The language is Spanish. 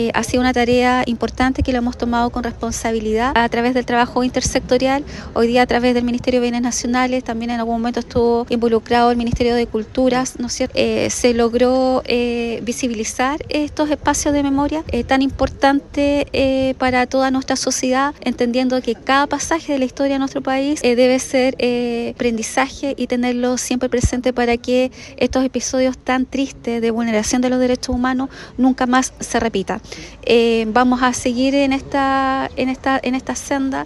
Ha sido una tarea importante que lo hemos tomado con responsabilidad a través del trabajo intersectorial. Hoy día a través del Ministerio de Bienes Nacionales, también en algún momento estuvo involucrado el Ministerio de Culturas, ¿no es cierto? Se logró visibilizar estos espacios de memoria tan importantes para toda nuestra sociedad, entendiendo que cada pasaje de la historia de nuestro país debe ser aprendizaje y tenerlo siempre presente para que estos episodios tan tristes de vulneración de los derechos humanos nunca más se repitan. Vamos a seguir en esta senda